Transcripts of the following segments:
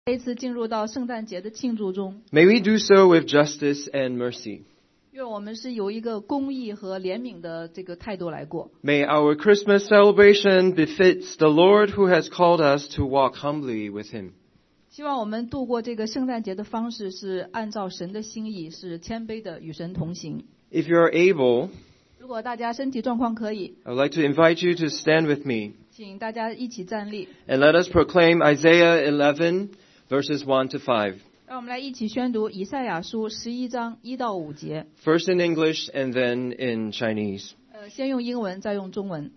这一次进入到圣诞节的庆祝中， May we do so with justice and mercy. 愿我们是有一个公义和怜悯的这个态度来过。 May our Christmas celebration befits the Lord who has called us to walk humbly with him. 希望我们度过这个圣诞节的方式是按照神的心意，是谦卑的与神同行。 If you are able, 如果大家身体状况可以， I would like to invite you to stand with me 请大家一起站立， and let us proclaim Isaiah 11 verses 1 to 5. 让我们来一起宣读以赛亚书11章1到5节。 First in English and then in Chinese. 先用英文，再用中文。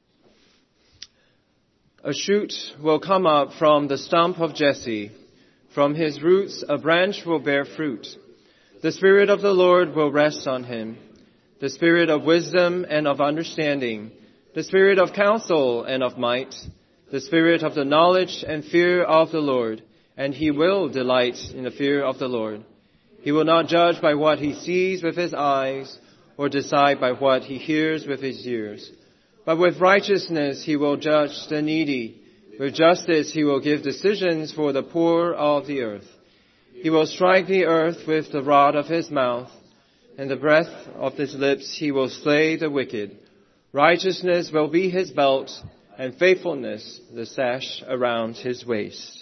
A shoot will come up from the stump of Jesse. From his roots a branch will bear fruit. The Spirit of the Lord will rest on him. The Spirit of wisdom and of understanding. The Spirit of counsel and of might. The Spirit of the knowledge and fear of the Lord. And he will delight in the fear of the Lord. He will not judge by what he sees with his eyes, or decide by what he hears with his ears. But with righteousness he will judge the needy. With justice he will give decisions for the poor of the earth. He will strike the earth with the rod of his mouth, and the breath of his lips he will slay the wicked. Righteousness will be his belt, and faithfulness the sash around his waist.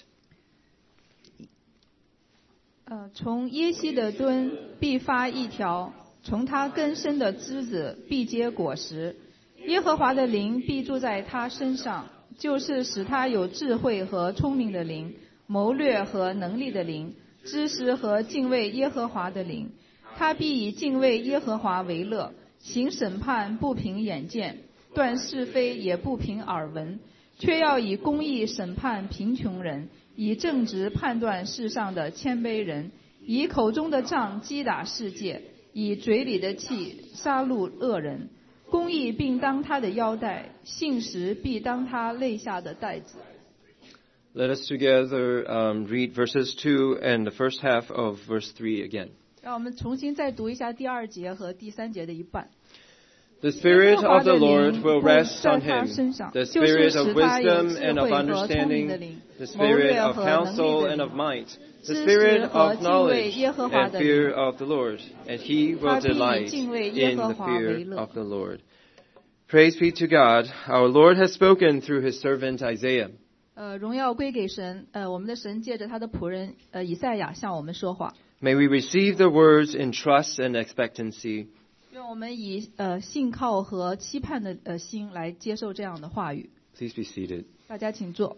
从耶西的墩必发一条，从他根生的枝子必结果实。耶和华的灵必住在他身上，就是使他有智慧和聪明的灵，谋略和能力的灵，知识和敬畏耶和华的灵。他必以敬畏耶和华为乐，行审判不凭眼见，断是非也不凭耳闻，却要以公义审判贫穷人，以正直判断世上的谦卑人，以口中的杖击打世界，以嘴里的气杀戮恶人。公义并当他的腰带，信实必当他肋下的带子。 Let us together read verses 2 and the first half of verse 3 again. 让我们重新再读一下第2节和第3节的一半。 The Spirit of the Lord will rest on him, the Spirit of wisdom and of understanding, the Spirit of counsel and of might, the Spirit of knowledge and fear of the Lord, and he will delight in the fear of the Lord. Praise be to God, our Lord has spoken through his servant Isaiah. 荣耀归给神，我们的神借着他的仆人以赛亚向我们说话。 May we receive the words in trust and expectancy. 愿我们以信靠和期盼的心来接受这样的话语。 Please be seated. 大家请坐，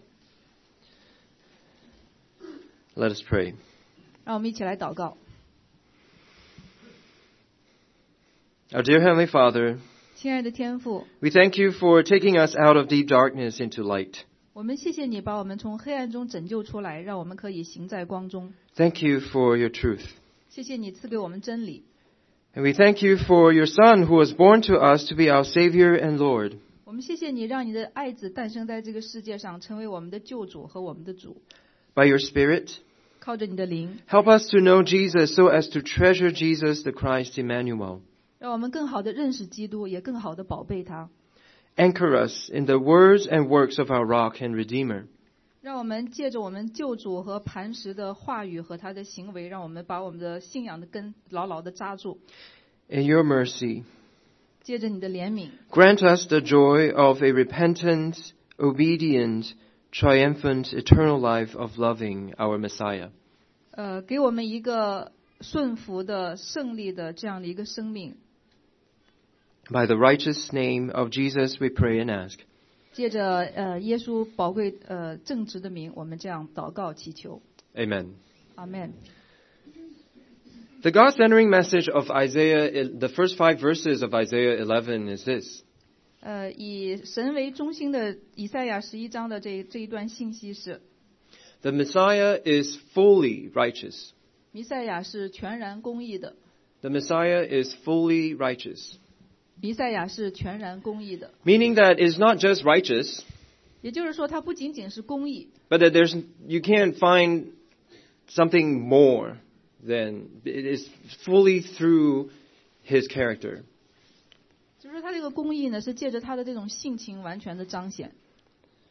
Let us pray. 让我们一起来祷告。 Our dear Heavenly Father, 亲爱的天父， we thank you for taking us out of deep darkness into light. 我们谢谢你把我们从黑暗中拯救出来，让我们可以行在光中。 Thank you for your truth. 谢谢你赐给我们真理， And we thank you for your Son who was born to us to be our Savior and Lord. 我们谢谢你让你的爱子诞生在这个世界上，成为我们的救主和我们的主。 By your Spirit, 靠着你的灵， help us to know Jesus so as to treasure Jesus the Christ Emmanuel. 让我们更好的认识基督，也更好的宝贝他。 Anchor us in the words and works of our Rock and Redeemer. 让我们借着我们救主和磐石的话语和他的行为，让我们把我们的信仰的根牢牢的扎住。 In your mercy, 借着你的怜悯， grant us the joy of a repentant, obedient, triumphant, eternal life of loving our Messiah. 给我们一个顺服的、胜利的这样的一个生命。 By the righteous name of Jesus we pray and ask. 借着耶稣宝贵正直的名，我们这样祷告祈求。 Amen. 阿门。 The God-centering message of Isaiah, the first 5 verses of Isaiah 11 is this. 以神为中心的以赛亚11章的这一段信息是： The Messiah is fully righteous. 弥赛亚是全然公义的， The Messiah is fully righteous. 弥赛亚是全然公义的。 Meaning that it's not just righteous, 也就是说，它不仅仅是公义， but that you can't find something more than it is fully through his character. 就是它这个公义呢，是借着他的这种性情完全的彰显。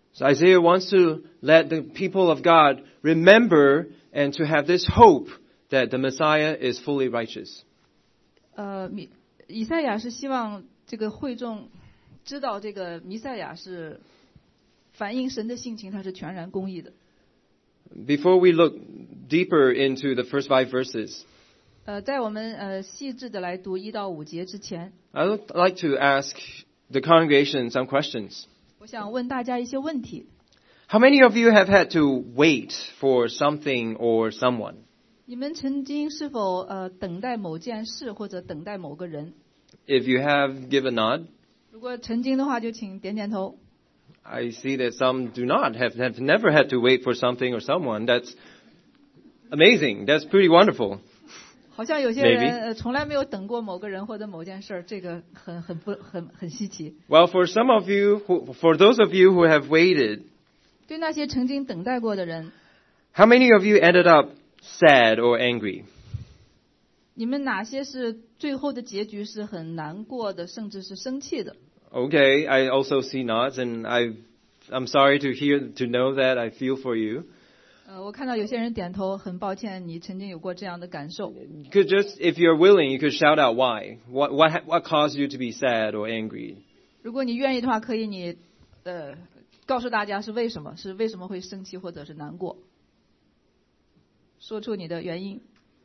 So Isaiah wants to let the people of God remember and to have this hope that the Messiah is fully righteous. 以赛亚是希望这个会众知道这个弥赛亚是反映神的性情，他是全然公义的。 Before we look deeper into the first 5 verses, 在我们细致的来读1到5节之前， I would like to ask the congregation some questions. 我想问大家一些问题。 How many of you have had to wait for something or someone? 你们曾经是否等待某件事或者等待某个人？ If you have, give a nod. 如果曾经的话，就请点点头。 I see that some do not, have never had to wait for something or someone. That's amazing. That's pretty wonderful. 好像有些人从来没有等过某个人或者某件事，这个很稀奇。 Well, for some of you, for those of you who have waited, 对那些曾经等待过的人， how many of you ended up sad or angry? 你们哪些是最后的结局是很难过的，甚至是生气的？ Okay, I also see nods, and I'm sorry to know that. I feel for you. 我看到有些人点头，很抱歉你曾经有过这样的感受。 You could just, if you're willing, you could shout out why. What caused you to be sad or angry? 如果你愿意的话，可以你告诉大家是为什么会生气或者是难过，说出你的原因。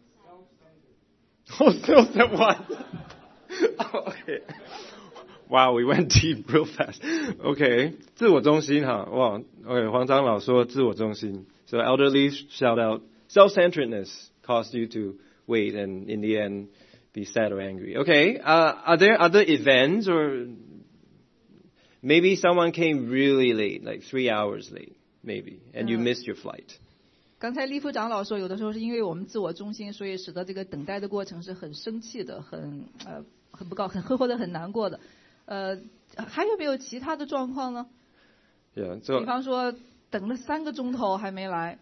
Oh, still that one. Okay. Wow, we went deep real fast. Okay. 自我中心哈，哇 ，OK， 黄长老说自我中心。So elderly shout out, self-centeredness caused you to wait and in the end be sad or angry. Okay, are there other events or maybe someone came really late, like 3 hours late, maybe, and you missed your flight? 刚才利夫长老说，有的时候是因为我们自我中心，所以使得这个等待的过程是很生气的，很不高，或者很难过的。还有没有其他的状况呢？ Yeah, so 比方说等了3个钟头还没来。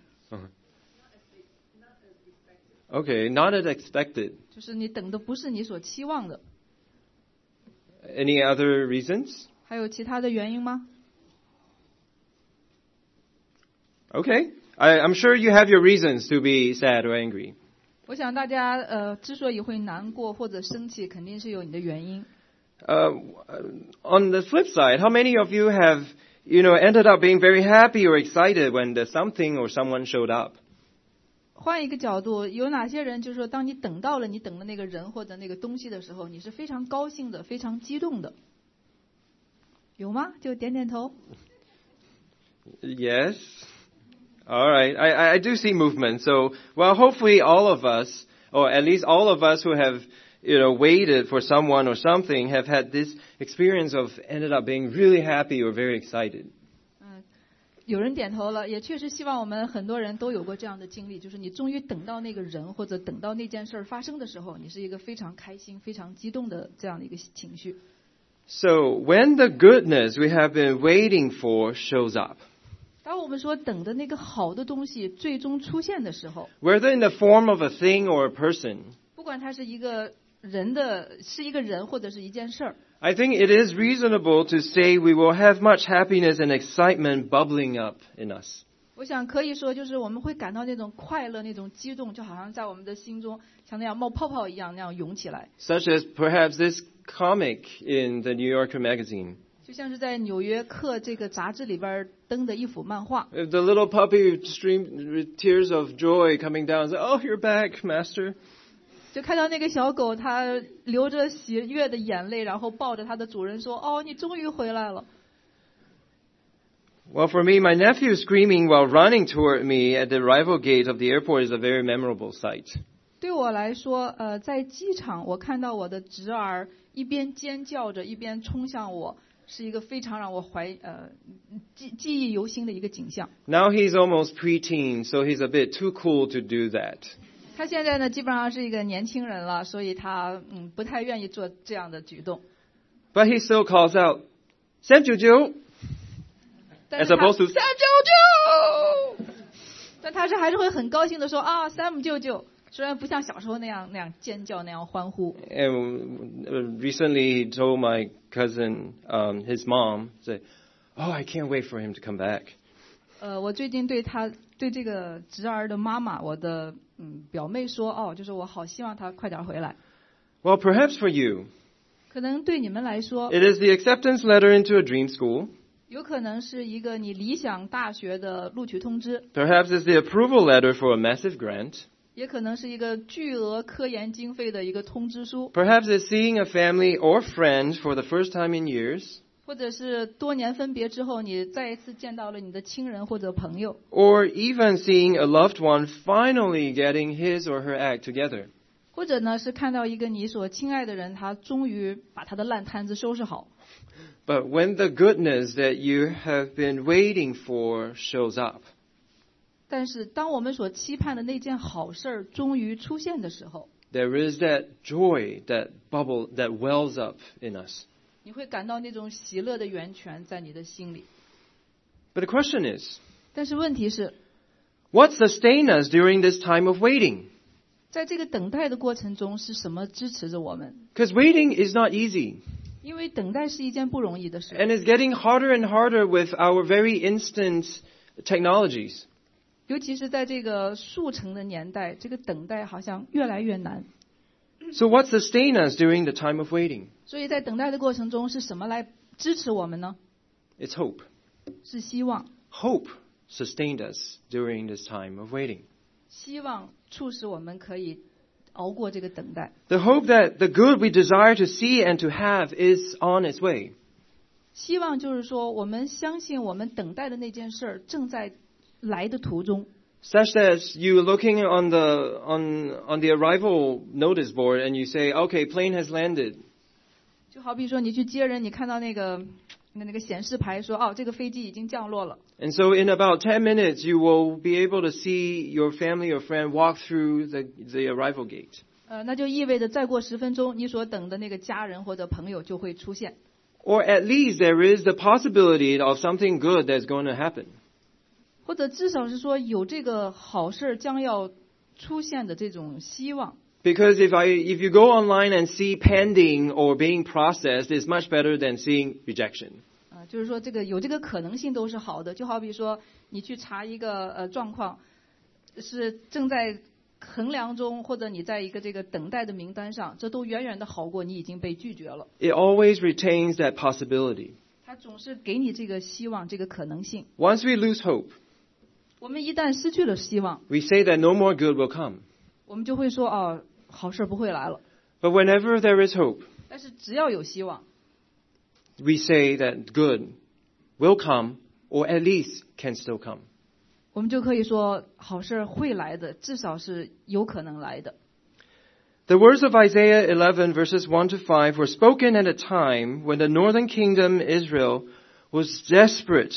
Okay, not as expected. 就是你等的不是你所期望的。 Any other reasons? 还有其他的原因吗？ Okay, I'm sure you have your reasons to be sad or angry. 我想大家之所以会难过或者生气，肯定是有你的原因。 On the flip side, how many of you have, ended up being very happy or excited when there's something or someone showed up? 换一个角度，有哪些人就是说，当你等到了你等的那个人或者那个东西的时候，你是非常高兴的，非常激动的，有吗？就点点头。 Yes. All right. I do see movement. So, well, hopefully all of us, or at least all of us who have, waited for someone or something have had this experience of ended up being really happy or very excited. 有人点头了，也确实希望我们很多人都有过这样的经历，就是你终于等到那个人或者等到那件事发生的时候，你是一个非常开心、非常激动的这样的一个情绪。 So, when the goodness we have been waiting for shows up, 当我们说等的那个好的东西最终出现的时候， whether in the form of a thing or a person, 不管它是一个人或者是一件事儿， I think it is reasonable to say we will have much happiness and excitement bubbling up in us. 我想可以说就是我们会感到那种快乐、那种激动，就好像在我们的心中像那样冒泡泡一样那样涌起来， Such as perhaps this comic in the New Yorker magazine. 就像是在《纽约客》这个杂志里边登的一幅漫画。 The little puppy streamed with tears of joy coming down and said, "Oh, you're back, master." 就看到那个小狗，它流着喜悦的眼泪，然后抱着它的主人说：“哦，你终于回来了。” Well, for me, my nephew screaming while running toward me at the arrival gate of the airport is a very memorable sight. 对我来说，在机场，我看到我的侄儿一边尖叫着，一边冲向我，是一个非常让我记忆犹新的一个景象。 Now he's almost preteen, so he's a bit too cool to do that. 他现在呢，基本上是一个年轻人了，所以他不太愿意做这样的举动。 But he still calls out, "Sam Juju!" 但是 As opposed to Sam 舅舅，但他还是会很高兴的说啊 ，Sam 舅舅。虽然不像小时候那样尖叫那样欢呼。 And recently he told my cousin, his mom, say, oh, I can't wait for him to come back. 我最近对这个侄儿的妈妈，我的表妹说，就是我好希望他快点回来。 Well, perhaps for you, 可能对你们来说， it is the acceptance letter into a dream school. 有可能是一个你理想大学的录取通知， Perhaps it's the approval letter for a massive grant. 也可能是一个巨额科研经费的一个通知书， Perhaps it's seeing a family or friend for the first time in years. 或者是多年分别之后，你再一次见到了你的亲人或者朋友， Or even seeing a loved one finally getting his or her act together. 或者呢是看到一个你所亲爱的人，他终于把他的烂摊子收拾好。 But when the goodness that you have been waiting for shows up, 但是当我们所期盼的那件好事儿终于出现的时候， there is that joy, that bubble that wells up in us. 你会感到那种喜乐的源泉在你的心里。 But the question is, 但是问题是， what sustains us during this time of waiting? 在这个等待的过程中，是什么支持着我们？ Because waiting is not easy. 因为等待是一件不容易的事， And it's getting harder and harder with our very instant technologies. 尤其是在这个速成的年代，这个等待好像越来越难。 So what sustains us during the time of waiting? 所以在等待的过程中，是什么来支持我们呢？ It's hope. 是希望， Hope sustained us during this time of waiting. 希望促使我们可以熬过这个等待。 The hope that the good we desire to see and to have is on its way. 希望就是说，我们相信我们等待的那件事儿正在来的途中。 Such that you looking on the arrival notice board and you say, okay, plane has landed. 就好比说，你去接人，你看到那个显示牌说，这个飞机已经降落了。 And so in about 10 minutes, you will be able to see your family or friend walk through the arrival gate. 那就意味着再过10分钟，你所等的那个家人或者朋友就会出现。 Or at least there is the possibility of something good that's going to happen. 或者至少是说有这个好事将要出现的这种希望。 Because if you go online and see pending or being processed, it's much better than seeing rejection. 就是说有这个可能性都是好的。就好比说你去查一个状况是正在衡量中，或者你在一个这个等待的名单上，这都远远的好过你已经被拒绝了。 It always retains that possibility. 它总是给你这个希望，这个可能性。 Once we lose hope, 我们一旦失去了希望， we say that no more good will come. 我们就会说好事不会来了。 But whenever there is hope, 但是只要有希望， we say that good will come or at least can still come. 我们就可以说好事会来的，至少是有可能来的。 The words of Isaiah 11 verses 1 to 5 were spoken at a time when the northern kingdom Israel was desperate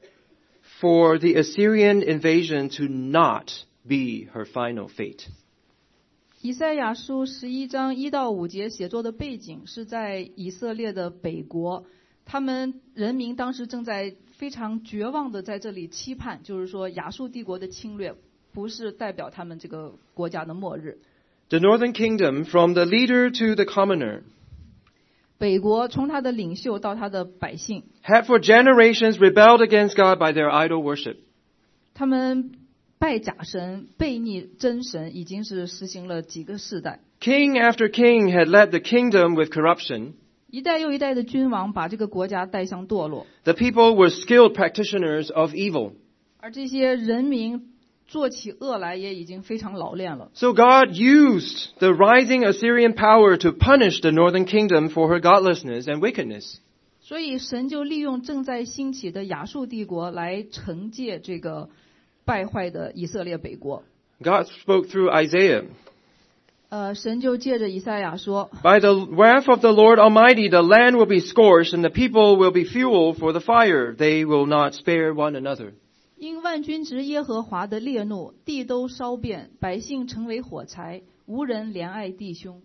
for the Assyrian invasion to not be her final fate. 以赛亚书11章1到5节写作的背景是在以色列的北国，他们人民当时正在非常绝望的在这里期盼，就是说亚述帝国的侵略不是代表他们这个国家的末日。 The northern kingdom, from the leader to the commoner, 北国从他的领袖到他的百姓， had for generations rebelled against God by their idol worship. 他们拜假神、背逆真神，已经是实行了几个世代。 King after king had led the kingdom with corruption. 一代又一代的君王把这个国家带向堕落， The people were skilled practitioners of evil. 而这些人民做起恶来也已经非常老练了。 So God used the rising Assyrian power to punish the northern kingdom for her godlessness and wickedness. 所以神就利用正在兴起的亚述帝国来惩戒这个败坏的以色列北国。 God spoke through Isaiah. 神就借着以赛亚说， By the wrath of the Lord Almighty, the land will be scorched, and the people will be fuel for the fire. They will not spare one another. 因万军之耶和华的烈怒，地都烧遍，百姓成为火柴，无人怜爱弟兄。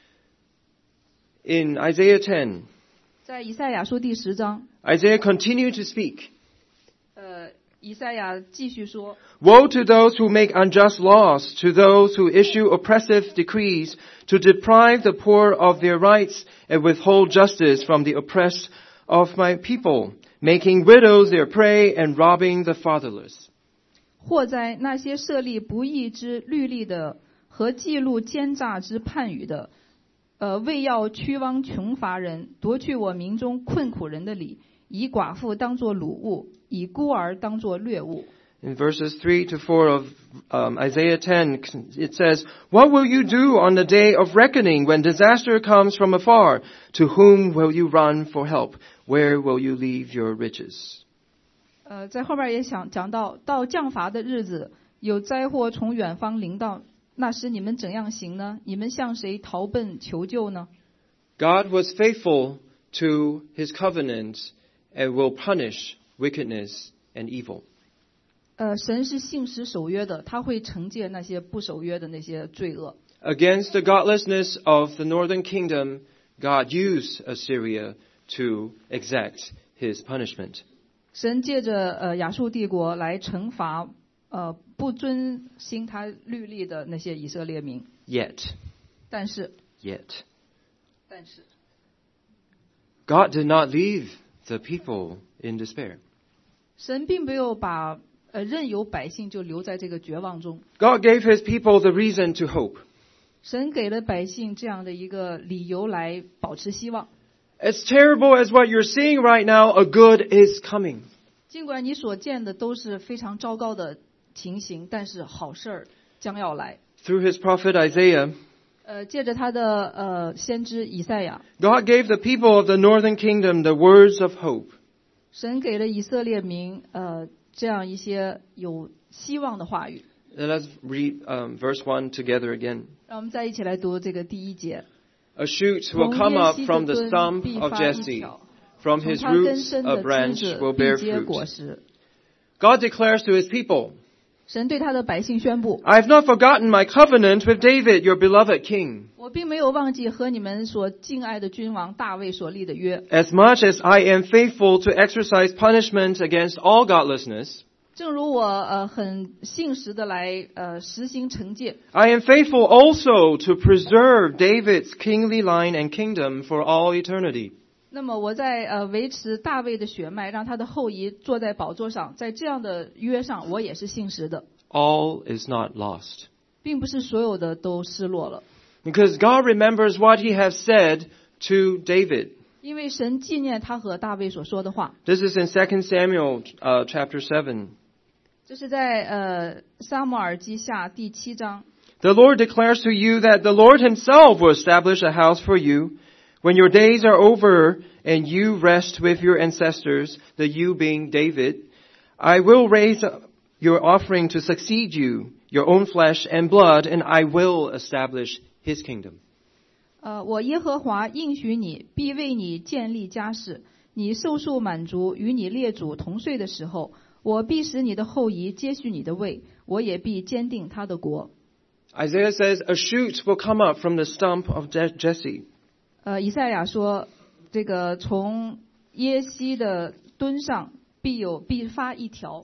In Isaiah 10, 在以赛亚书第10章， Isaiah continued to speak. 以赛亚继续说， Woe to those who make unjust laws, to those who issue oppressive decrees, to deprive the poor of their rights and withhold justice from the oppressed of my people. making widows their prey and robbing the fatherless. 祸哉，那些设立不义之律例的和记录奸诈之判语的，为要屈枉穷乏人，夺去我民中困苦人的理，以寡妇当作掳物，以孤儿当作掠物。 In verses 3 to 4 of Isaiah 10, it says, What will you do on the day of reckoning when disaster comes from afar? To whom will you run for help? Where will you leave your riches? 在后面也讲到降罚的日子，有灾祸从远方临到，那时你们怎样行呢？你们向谁逃奔求救呢？ God was faithful to his covenant and will punish wickedness and evil. 神是信实守约的，他会惩戒那些不守约的那些罪恶。 Against the godlessness of the northern kingdom, God used Assyria to exact his punishment. 神借着亚述帝国来惩罚不遵行他律例的那些以色列民。 Yet, 但是 God did not leave the people in despair. 神并没有把任由百姓就留在这个绝望中。 God gave his people the reason to hope. 神给了百姓这样的一个理由来保持希望。 As terrible as what you're seeing right now, a good is coming. 尽管你所见的都是非常糟糕的情形，但是好事儿将要来。 Through his prophet Isaiah, 借着他的先知以赛亚， God gave the people of the northern kingdom the words of hope. 神给了以色列民这样一些有希望的话语。 Let's read verse 1 together again. 让我们再一起来读这个第一节。 A shoot will come up from the stump of Jesse. From his roots, a branch will bear fruit. God declares to his people, 神对他的百姓宣布， I have not forgotten my covenant with David, your beloved king. 我并没有忘记和你们所敬爱的君王大卫所立的约。 As much as I am faithful to exercise punishment against all godlessness, 正如我很信实的来实行惩戒， I am faithful also to preserve David's kingly line and kingdom for all eternity. 那么我在维持大卫的血脉，让他的后裔坐在宝座上，在这样的约上，我也是信实的， All is not lost. 并不是所有的都失落了。 Because God remembers what he has said to David. 因为神纪念他和大卫所说的话。 This is in 2 Samuel chapter 7. 这是在撒母耳记下第7章。 The Lord declares to you that the Lord himself will establish a house for you when your days are over and you rest with your ancestors, the you being David. I will raise up your offering to succeed you, your own flesh and blood, and I will establish his kingdom. 我耶和华应许你，必为你建立家室。你寿数满足，与你列祖同岁的时候，我必使你的后裔接续你的位，我也必坚定他的国。 Isaiah says, a shoot will come up from the stump of Jesse. 以赛亚说，这个从耶西的墩上必发一条。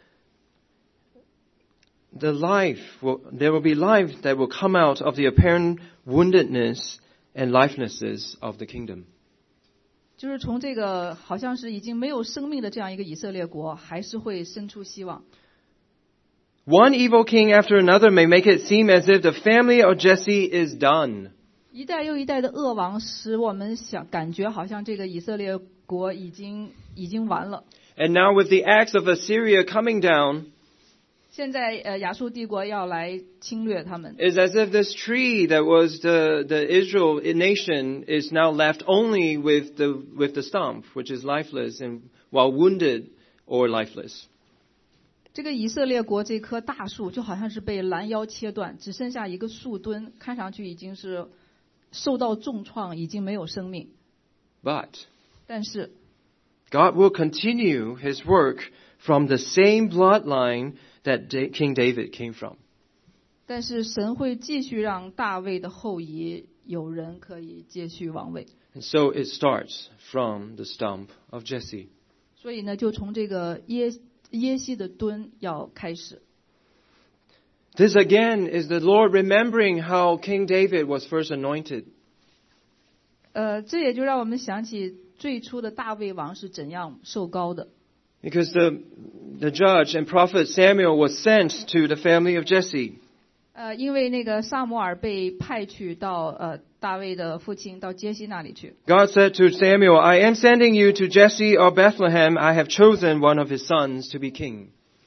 There will be life that will come out of the apparent woundedness and lifelessness of the kingdom. 就是从这个好像是已经没有生命的这样一个以色列国，还是会生出希望。 One evil king after another may make it seem as if the family of Jesse is done. 一代又一代的恶王，使我们感觉好像这个以色列国已经完了。 And now with the axe of Assyria coming down, 现在亚述帝国要来侵略他们， it's as if this tree that was the Israel nation is now left only with the stump, which is lifeless and while wounded or lifeless. 这个以色列国这棵大树就好像是被拦腰切断，只剩下一个树墩，看上去已经是受到重创，已经没有生命。 But 但是 God will continue his work from the same bloodline that King David came from. 但是神会继续让大卫的后裔有人可以接续王位。 And so it starts from the stump of Jesse. 所以呢，就从这个耶西的墩要开始。 This again is the Lord remembering how King David was first anointed. 这也就让我们想起最初的大卫王是怎样受膏的。 Because the judge and prophet Samuel was sent to the family of Jesse. 因为那个撒母耳被派去到大卫的父亲到杰西那里去。 God said to Samuel, I am sending you to Jesse of Bethlehem. I have chosen one of his sons to be king.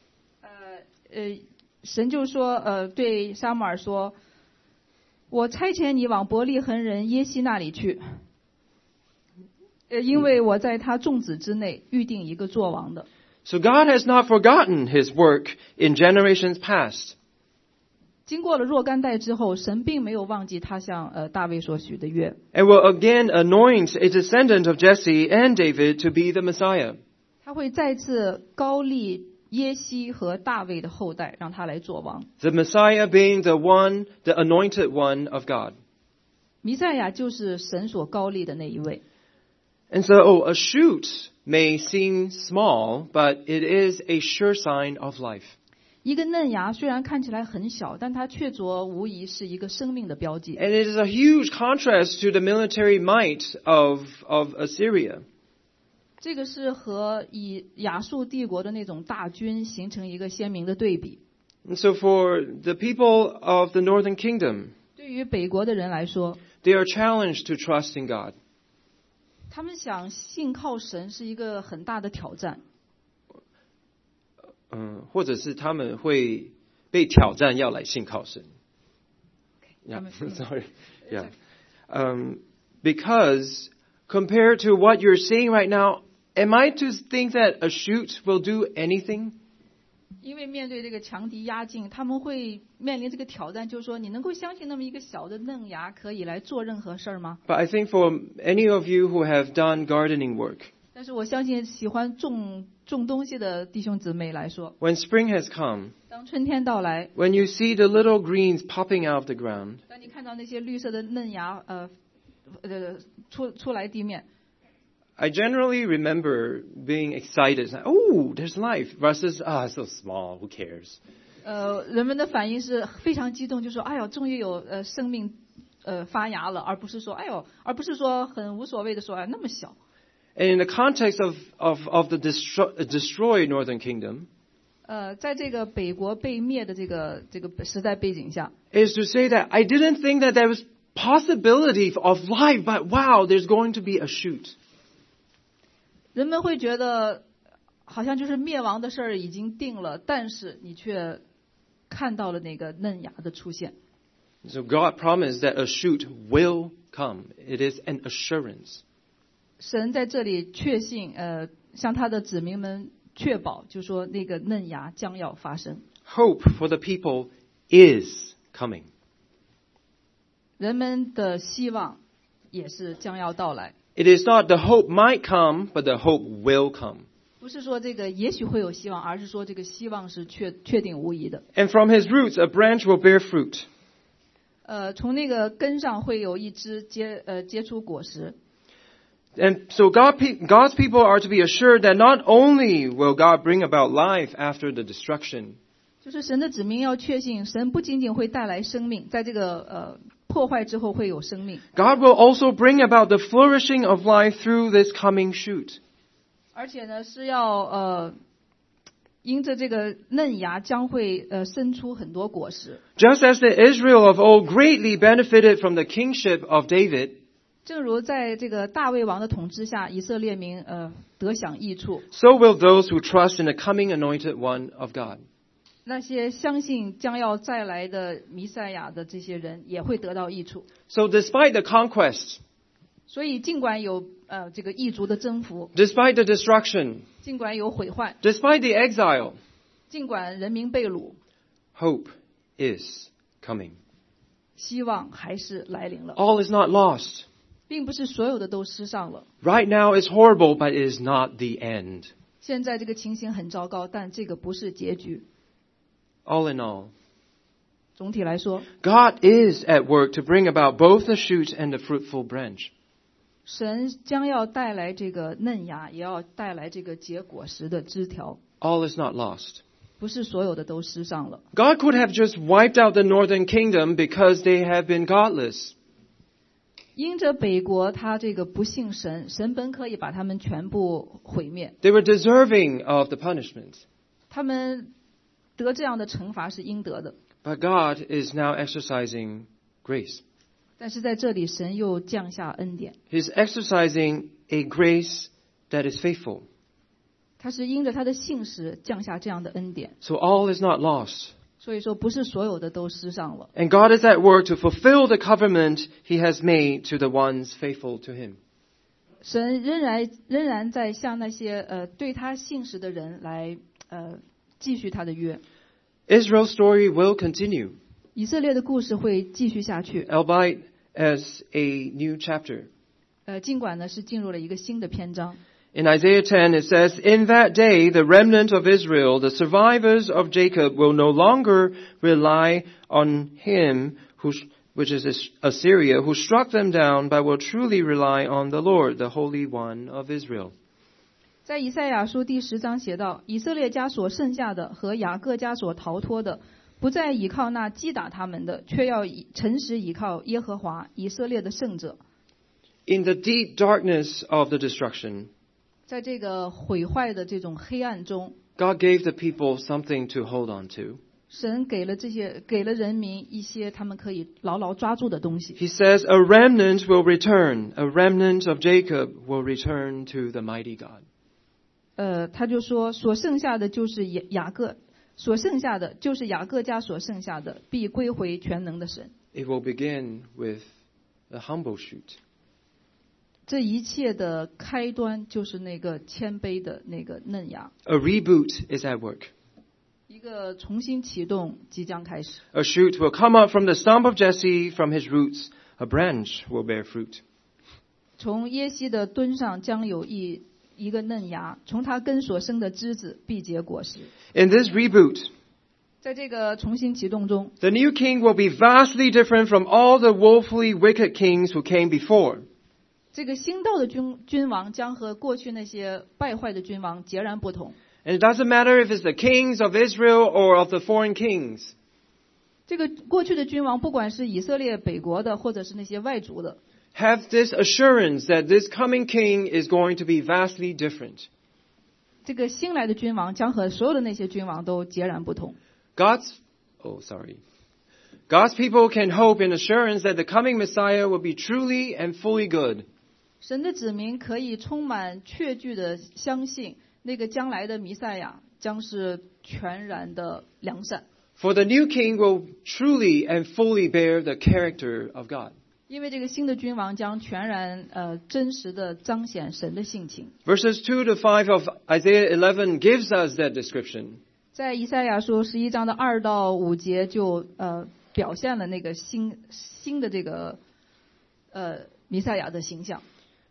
神就说对撒母耳说，我差遣你往伯利恒人耶西那里去，因为我在他众子之内预定一个作王的。 So God has not forgotten his work in generations past. 经过了若干代之后，神并没有忘记他向大卫所许的约。 And will again anoint a descendant of Jesse and David to be the Messiah. 他会再次高立耶西和大卫的后代，让他来做王。 The Messiah being the anointed one of God. 弥赛亚就是神所高立的那一位。 And so a shoot may seem small, but it is a sure sign of life. 一个嫩芽虽然看起来很小，但它确凿无疑是一个生命的标记。 And it is a huge contrast to the military might of Assyria. 这个是和以亚述帝国的那种大军形成一个鲜明的对比。 And so for the people of the northern kingdom, 对于北国的人来说， they are challenged to trust in God. 他们想信靠神是一个很大的挑战。 或者是他们会被挑战要来信靠神。Yeah, sorry. Yeah. Because compared to what you're seeing right now, am I to think that a shoot will do anything? 因为面对这个强敌压境，他们会面临这个挑战，就是说，你能够相信那么一个小的嫩芽可以来做任何事儿吗？ But I think for any of you who have done gardening work, 但是我相信喜欢种东西的弟兄姊妹来说， when spring has come, 当春天到来， when you see the little greens popping out of the ground, 当你看到那些绿色的嫩芽出来地面， I generally remember being excited. Oh, there's life. Versus, it's so small. Who cares? 人们的反应是非常激动，就说：“哎呦，终于有生命发芽了，而不是说很无所谓的说那么小。” And in the context of the destroyed northern kingdom, 在这个北国被灭的这个时代背景下， is to say that I didn't think that there was possibility of life, but wow, there's going to be a shoot. 人们会觉得好像就是灭亡的事儿已经定了，但是你却看到了那个嫩芽的出现。 So God promised that a shoot will come. It is an assurance. 神在这里确信，向他的子民们确保，就说那个嫩芽将要发生。 Hope for the people is coming. 人们的希望也是将要到来。 It is not the hope might come, but the hope will come. 不是说这个也许会有希望，而是说这个希望是确定无疑的。 And from his roots, a branch will bear fruit. 从那个根上会有一枝结出果实。 And so God's people are to be assured that not only will God bring about life after the destruction, 就是神的子民要确信，神不仅仅会带来生命，在这个破坏之后会有生命。 God will also bring about the flourishing of life through this coming shoot. 而且呢，是要因着这个嫩芽将会生出很多果实。 Just as the Israel of old greatly benefited from the kingship of David, 正如在这个大卫王的统治下，以色列民得享益处， so will those who trust in the coming anointed one of God. 那些相信将要再来的弥赛亚的这些人也会得到益处。 So despite the conquest, 所以尽管有这个异族的征服， despite the destruction, 尽管有毁坏， despite the exile, 尽管人民被掳， hope is coming. 希望还是来临了。 All is not lost. 并不是所有的都失上了。 Right now it's horrible, but it is not the end. 现在这个情形很糟糕，但这个不是结局。 All in all, 总体来说， God is at work to bring about both the shoot and the fruitful branch. 神将要带来这个嫩芽，也要带来这个结果实的枝条。 All is not lost. 不是所有的都失上了。 God could have just wiped out the northern kingdom because they have been godless. 因着北国他这个不信神，神本可以把他们全部毁灭， They were deserving of the punishment. 他们得这样的惩罚是应得的。 But God is now exercising grace. 但是在这里，神又降下恩典， He's exercising a grace that is faithful. 他是因着他的信实降下这样的恩典。 So all is not lost. 所以说，不是所有的都失上了。 And God is at work to fulfill the covenant He has made to the ones faithful to Him. 神仍然在向那些对他信实的人来继续他的约。 Israel's story will continue, 以色列的故事会继续下去， albeit as a new chapter. 尽管呢是进入了一个新的篇章。 In Isaiah 10 it says, "In that day the remnant of Israel, the survivors of Jacob, will no longer rely on him which is Assyria, who struck them down, but will truly rely on the Lord, the Holy One of Israel." 在以赛亚书第10章写道：以色列家所剩下的和雅各家所逃脱的，不再倚靠那击打他们的，却要诚实倚靠耶和华以色列的圣者。 In the deep darkness of the destruction, 在这个毁坏的这种黑暗中， God gave the people something to hold on to. 神给了人民一些他们可以牢牢抓住的东西。 He says, "A remnant will return, a remnant of Jacob will return to the mighty God." 他就说，所剩下的就是雅各家所剩下的，必归回全能的神。 It will begin with a humble shoot. 这一切的开端就是那个谦卑的那个嫩芽， A reboot is at work. 一个重新启动即将开始。 A shoot will come up from the stump of Jesse, from his roots a branch will bear fruit. 从耶西的墩上将有一个嫩芽，从他根所生的枝子必结果实。 In this reboot, 在这个重新启动中， the new king will be vastly different from all the woefully wicked kings who came before. 这个新到的君王将和过去那些败坏的君王截然不同。 And it doesn't matter if it's the kings of Israel or of the foreign kings. 这个过去的君王，不管是以色列北国的，或者是那些外族的， Have this assurance that this coming king is going to be vastly different. 这个新来的君王将和所有的那些君王都截然不同。 God's people can hope in assurance that the coming Messiah will be truly and fully good. 神的子民可以充满确据的相信，那个将来的弥赛亚将是全然的良善。 For the new king will truly and fully bear the character of God. 因为这个新的君王将全然真实的彰显神的性情。 Verses 2 to 5 of Isaiah 11 gives us that description. 在以赛亚书11章的2到5节就表现了那个新的这个弥赛亚的形象。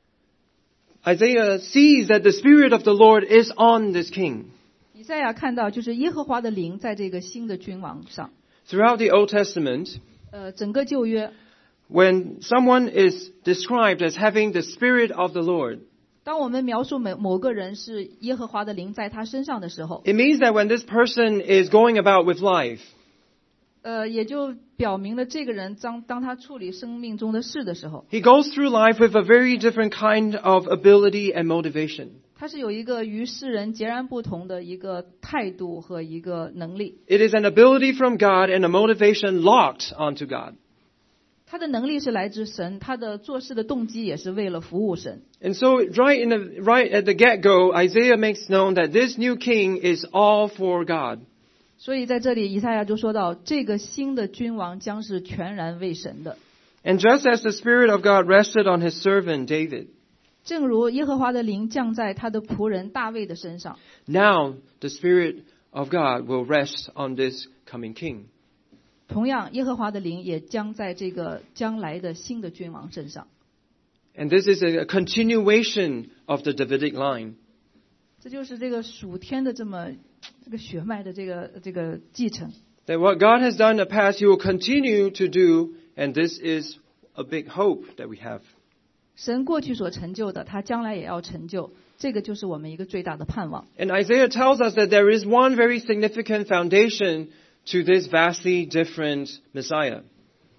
Isaiah sees that the Spirit of the Lord is on this king. 以赛亚看到就是耶和华的灵在这个新的君王上。 Throughout the Old Testament, 整个旧约， when someone is described as having the Spirit of the Lord, 当我们描述某个人是耶和华的灵在他身上的时候， it means that when this person is going about with life, 也就表明了这个人当他处理生命中的事的时候， he goes through life with a very different kind of ability and motivation. 他是有一个与世人截然不同的一个态度和一个能力。 It is an ability from God and a motivation locked onto God. 他的能力是来自神，他的做事的动机也是为了服务神。 And so right at the get-go, Isaiah makes known that this new king is all for God. 所以在这里，以赛亚就说到，这个新的君王将是全然为神的。 And just as the Spirit of God rested on his servant David, 正如耶和华的灵降在他的仆人大卫的身上， now the Spirit of God will rest on this coming king. 同样，耶和华的灵也将在这个将来的新的君王身上。 And this is a continuation of the Davidic line. 这就是这个属天的这个血脉的这个继承。 That what God has done in the past, He will continue to do, and this is a big hope that we have. 神过去所成就的，他将来也要成就，这个就是我们一个最大的盼望。 And Isaiah tells us that there is one very significant foundation to this vastly different Messiah.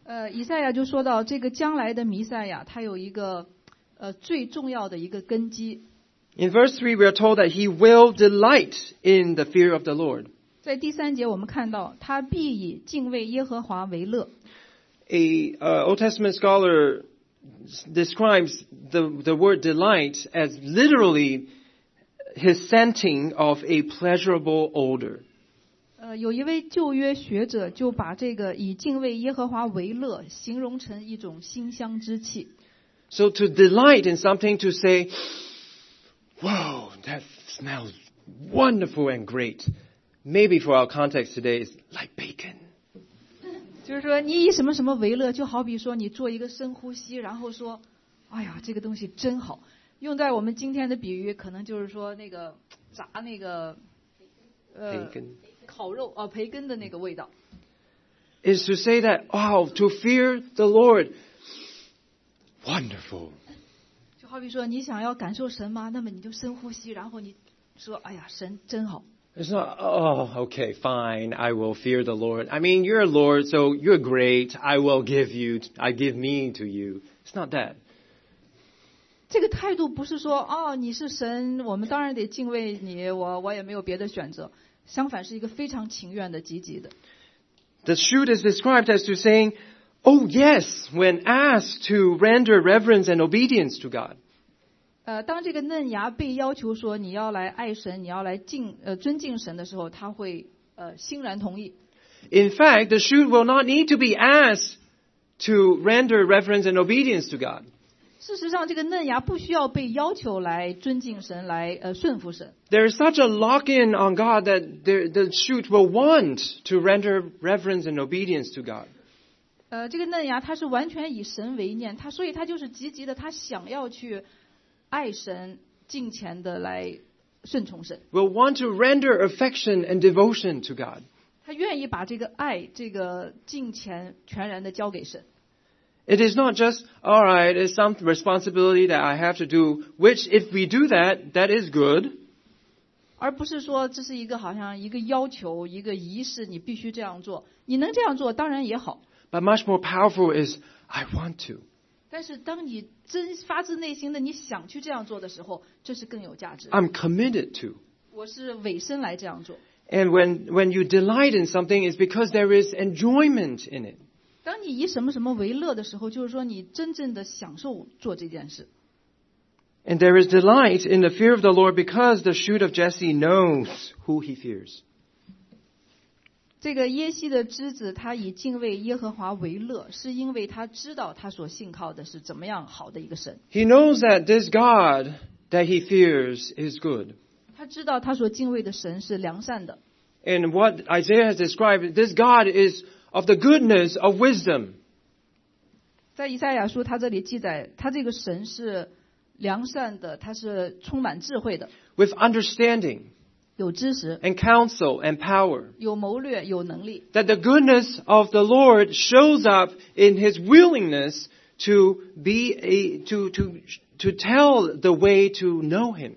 以赛亚就说到这个将来的弥赛亚，他有一个最重要的一个根基。 In verse 3, we are told that he will delight in the fear of the Lord. 在第3节我们看到他必以敬畏耶和华为乐。 A Old Testament scholar describes the word delight as literally his scenting of a pleasurable odor. 有一位旧约学者就把这个以敬畏耶和华为乐形容成一种馨香之气。 So to delight in something, to say, "Whoa, that smells wonderful and great." Maybe for our context today, is like bacon. 就是说，你以什么什么为乐，就好比说你做一个深呼吸，然后说，哎呀，这个东西真好。用在我们今天的比喻，可能就是说那个炸那个烤肉培根的那个味道。 Is to say that, wow, to fear the Lord, wonderful. 就好比说，你想要感受神吗？那么你就深呼吸，然后你说，哎呀，神真好。 It's not, oh, okay, fine, I will fear the Lord. I mean, you're a Lord, so you're great. I give me to you. It's not that. 这个态度不是说，你是神，我们当然得敬畏你，我也没有别的选择。相反，是一个非常情愿的、积极的。 The shoot is described as to saying, oh yes, when asked to render reverence and obedience to God. 当这个嫩芽被要求说你要来爱神，你要来尊敬神的时候，他会欣然同意。 In fact, the shoot will not need to be asked to render reverence and obedience to God. 事实上，这个嫩芽不需要被要求来尊敬神，来顺服神。 There is such a lock-in on God that the shoot will want to render reverence and obedience to God. 这个嫩芽它是完全以神为念，所以它就是积极的，它想要去爱神，敬虔的来顺从神。 Will want to render affection and devotion to God. 他愿意把这个爱、这个敬虔全然的交给神。 It is not just, all right, it's some responsibility that I have to do, which if we do that, that is good. 而不是说这是一个好像一个要求、一个仪式，你必须这样做。你能这样做，当然也好。 But much more powerful is, I want to. 但是当你发自内心的你想去这样做的时候，这是更有价值的。 I'm committed to. 我是委身来这样做。 And when you delight in something, it's because there is enjoyment in it. 当你以什么什么为乐的时候，就是说你真正的享受做这件事。 And there is delight in the fear of the Lord because the shoot of Jesse knows who he fears. 这个耶西的枝子，他以敬畏耶和华为乐，是因为他知道他所信靠的是怎么样好的一个神。 He knows that this God that he fears is good. 他知道他所敬畏的神是良善的。 And what Isaiah has described, this God is of the goodness of wisdom. 在以赛亚书，他这里记载，他这个神是良善的，他是充满智慧的， with understanding 有知识， and counsel and power. 有谋略，有能力。 That the goodness of the Lord shows up in his willingness to tell the way to know him.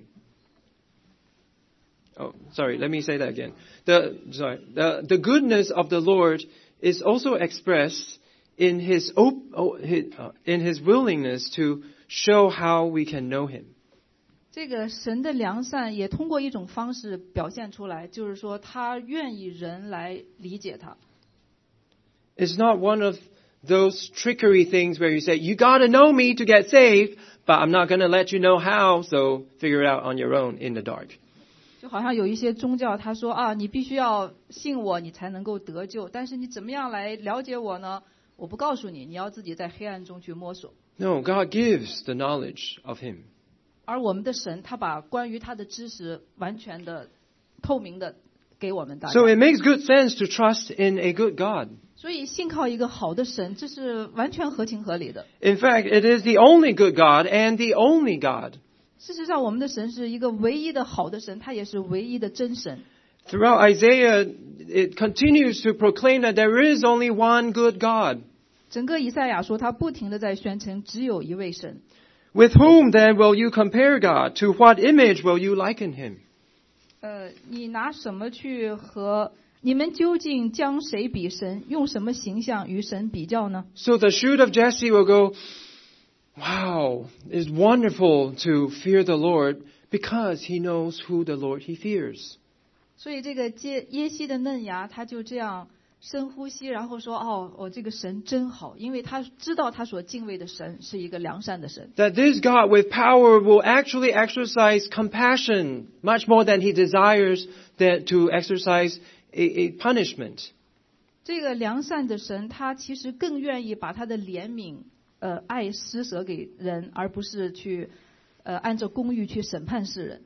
Oh, sorry, let me say that again. The goodness of the Lord is also expressed in his willingness to show how we can know him. 这个神的良善也通过一种方式表现出来，就是说他愿意人来理解他。 It's not one of those trickery things where you say, you gotta know me to get saved, but I'm not gonna let you know how, so figure it out on your own in the dark. 就好像有一些宗教，他说你必须要信我，你才能够得救。但是你怎么样来了解我呢？我不告诉你，你要自己在黑暗中去摸索。 No, God gives the knowledge of him. 而我们的神，他把关于他的知识完全的、透明的给我们大家。 So it makes good sense to trust in a good God. 所以信靠一个好的神，这是完全合情合理的。 In fact, it is the only good God and the only God. 事实上，我们的神是一个唯一的好的神，他也是唯一的真神。 Throughout Isaiah, it continues to proclaim that there is only one good God. 整个以赛亚书，他不停的在宣称只有一位神。 With whom then will you compare God? To what image will you liken him? 你你们究竟将谁比神，用什么形象与神比较呢？ So the shoot of Jesse will go, wow, it's wonderful to fear the Lord because he knows who the Lord he fears. 所以这个耶西的嫩芽，他就这样深呼吸，然后说：“哦，这个神真好，因为他知道他所敬畏的神是一个良善的神。” That this God with power will actually exercise compassion much more than he desires that to exercise a punishment. 这个良善的神，他其实更愿意把他的怜悯、爱施舍给人，而不是去按照公义去审判世人。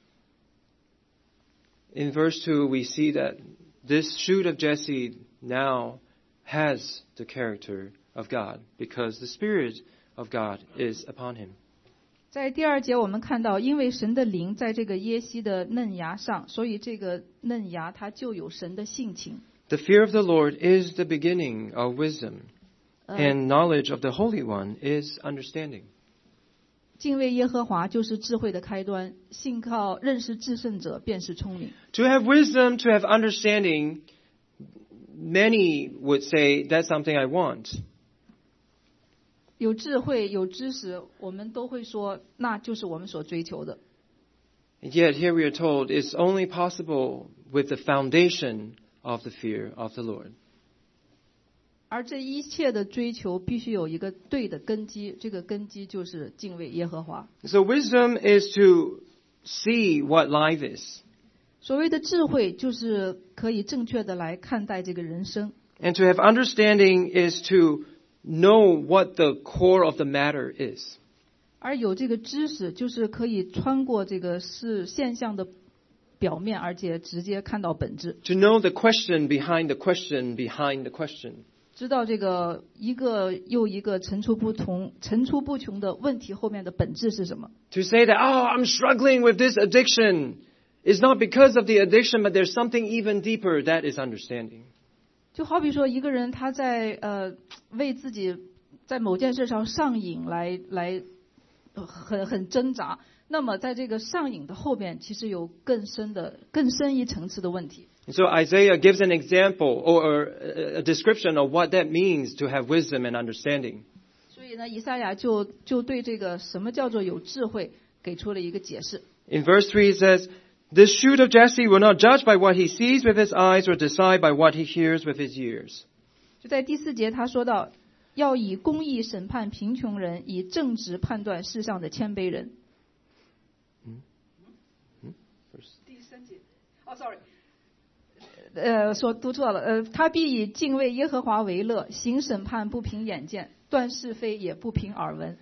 In verse 2, we see that this shoot of Jesse now has the character of God because the Spirit of God is upon him. 在第2节我们看到，因为神的灵在这个耶西的嫩芽上，所以这个嫩芽它就有神的性情。 The fear of the Lord is the beginning of wisdom, and knowledge of the Holy One is understanding. 敬畏耶和华就是智慧的开端，信靠认识至圣者便是聪明。 To have wisdom, to have understanding, many would say that's something I want. 有智慧有知识，我们都会说那就是我们所追求的。 And yet here we are told it's only possible with the foundation of the fear of the Lord. 而这一切的追求必须有一个对的根基，这个根基就是敬畏耶和华。 So wisdom is to see what life is. 所谓的智慧，就是可以正确的来看待这个人生。 And to have understanding is to know what the core of the matter is. 而有这个知识，就是可以穿过这个是现象的表面，而且直接看到本质。 To know the question behind the question behind the question. 知道这个一个又一个层出不穷的问题后面的本质是什么。 To say that, oh, I'm struggling with this addiction is not because of the addiction, but there's something even deeper, that is understanding. 就好比说一个人他在为自己在某件事上上瘾来很挣扎，那么在这个上瘾的后面其实有更深一层次的问题。 So Isaiah gives an example or a description of what that means to have wisdom and understanding. 所以呢，以赛亚就对这个什么叫做有智慧给出了一个解释。 In verse 3 it says, This shoot of Jesse will not judge by what he sees with his eyes or decide by what he hears with his ears. 就在第4节他说到，要以公义审判贫穷人，以正直判断世上的谦卑人。第3节，sorry。读错了。他必以敬畏耶和华为乐，行审判不凭眼见，断是非也不凭耳闻。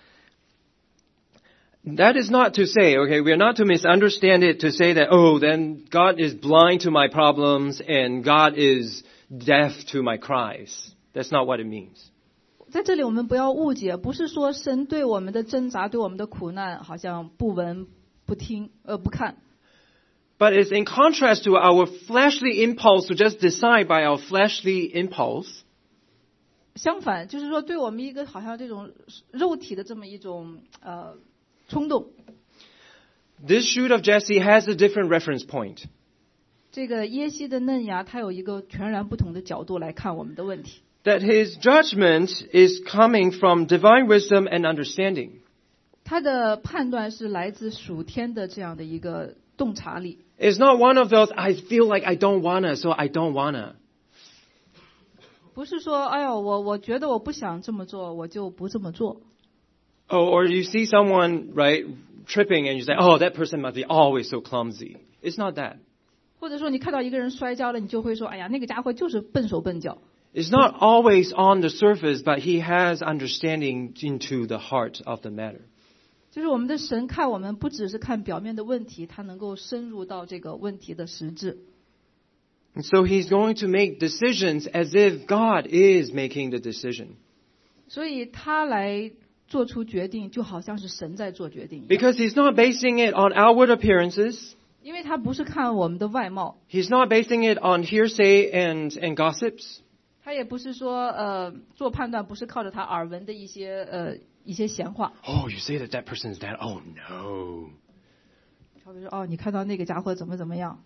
That is not to say, okay, we are not to misunderstand it to say that, oh, then God is blind to my problems and God is deaf to my cries. That's not what it means. 在这里我们不要误解，不是说神对我们的挣扎、对我们的苦难好像不闻不听、不看。 But it's in contrast to our fleshly impulse to just decide by our fleshly impulse. 相反，就是说对我们一个好像这种肉体的这么一种冲动。 This shoot of Jesse has a different reference point. 这个耶西的嫩芽，它有一个全然不同的角度来看我们的问题。 That his judgment is coming from divine wisdom and understanding. 他的判断是来自属天的这样的一个洞察力。 It's not one of those, I feel like I don't wanna, so I don't wanna. 不是说，哎呦，我觉得我不想这么做，我就不这么做。 Oh, or you see someone, right, tripping and you say, oh, that person must be always so clumsy. It's not that. 或者说你看到一个人摔跤了，你就会说，哎呀，那个家伙就是笨手笨脚。 It's not always on the surface, but he has understanding into the heart of the matter. 就是我们的神看我们不只是看表面的问题，他能够深入到这个问题的实质。 And so he's going to make decisions as if God is making the decision. 所以他来做出决定，就好像是神在做决定一样。 Because he's not basing it on outward appearances. 因为他不是看我们的外貌， He's not basing it on hearsay and gossips. 他也不是说做判断不是靠着他耳闻的一些闲话。 Oh, you say that person is that? Oh, no. 好比说，哦，你看到那个家伙怎么样？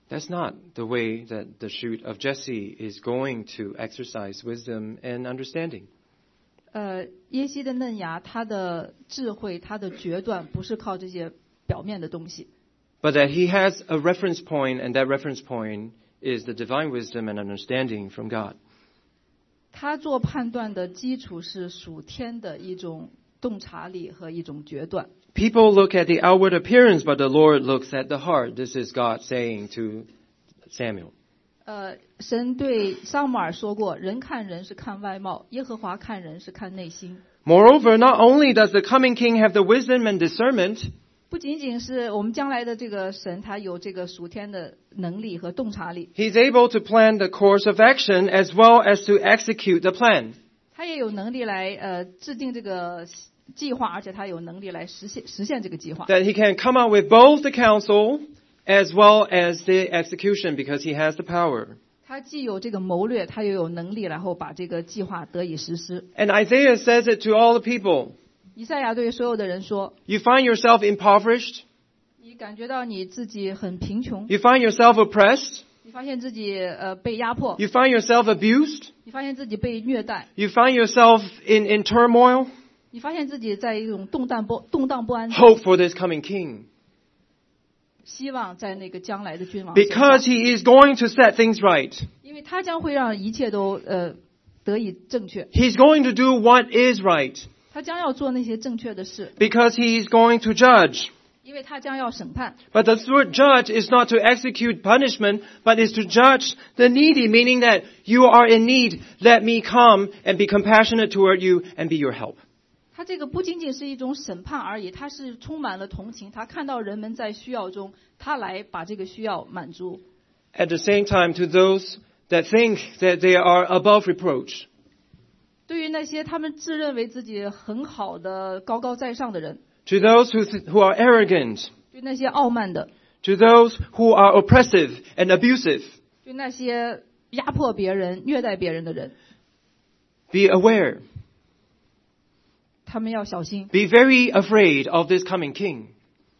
That's not the way that the shoot of Jesse is going to exercise wisdom and understanding. 耶西的嫩芽，他的智慧，他的决断，不是靠这些表面的东西。 But that he has a reference point, and that reference point is the divine wisdom and understanding from God. 他做判断的基础是属天的一种洞察力和一种决断。 People look at the outward appearance, but the Lord looks at the heart. This is God saying to Samuel. 神对撒母耳说过，人看人是看外貌，耶和华看人是看内心。 Moreover, not only does the coming king have the wisdom and discernment, 不仅仅是我们将来的这个神，他有这个属天的能力和洞察力， he's able to plan the course of action as well as to execute the plan. 他也有能力来制定这个计划，而且他有能力来实现这个计划。 That he can come up with both the counsel as well as the execution because he has the power. 他既有这个谋略，他又有能力，然后把这个计划得以实施。 And Isaiah says it to all the people. 以赛亚对所有的人说 You find yourself impoverished. 你感觉到你自己很贫穷， You find yourself oppressed. 你发现自己被压迫， You find yourself abused. 你发现自己被虐待， You find yourself in turmoil. 你发现自己在一种动荡不安， Hope for this coming king. 希望在那个将来的君王身上， Because he is going to set things right. 因为他将会让一切都得以正确， He's going to do what is right. 他将要做那些正确的事， Because he is going to judge. 因为他将要审判。 But the word judge is not to execute punishment, but is to judge the needy, meaning that you are in need. Let me come and be compassionate toward you and be your help. 他这个不仅仅是一种审判而已，他是充满了同情，他看到人们在需要中，他来把这个需要满足。 At the same time, to those that think that they are above reproach, 对于那些他们自认为自己很好的高高在上的人， to those who are arrogant, 对那些傲慢的， to those who are oppressive and abusive, 对那些压迫别人、虐待别人的人， be aware. 他们要小心， Be very afraid of this coming king,